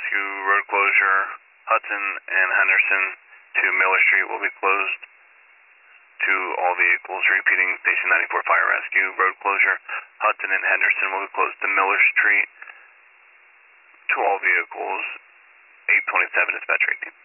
Rescue, road closure, Hudson and Henderson to Miller Street will be closed to all vehicles. Repeating, Station 94 Fire Rescue, road closure, Hudson and Henderson will be closed to Miller Street to all vehicles. 827 dispatch rating.